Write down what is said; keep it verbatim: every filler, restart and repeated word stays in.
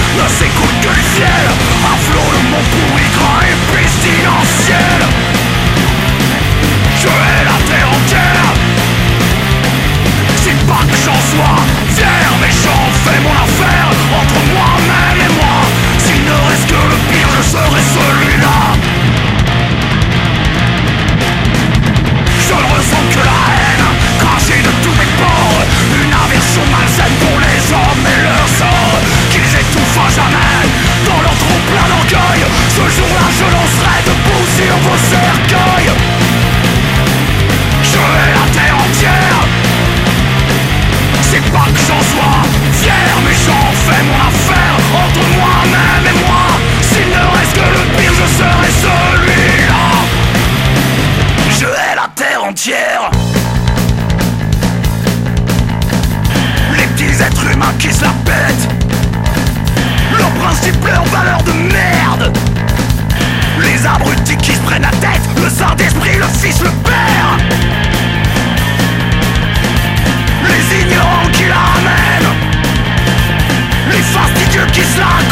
ne s'écoute que le ciel. Un flot de mots pourris, gras et pestilentiels. Je hais la terre entière. C'est pas que j'en sois fier, mais j'en fais mon affaire. Entre moi-même et moi, s'il ne reste que le pire, je serai celui-là. Je ne ressens que la haine, crachée de tous mes pores. Une aversion malsaine pour les hommes et leur sort, qu'ils étouffent à jamais dans leur trop plein d'orgueil. Ce jour-là je lancerai debout sur vos cercueils. Je hais la terre entière. C'est pas que j'en sois fier, mais j'en fais mon affaire. Entre moi-même et moi, s'il ne reste que le pire, je serai celui-là. Je hais la terre entière. Les petits êtres humains qui se la pètent, leurs principes, leurs valeurs de merde. Les abrutis qui se prennent la tête, le Saint-Esprit, le Fils, le Père. Les ignorants qui la ramènent, les fastidieux qui se la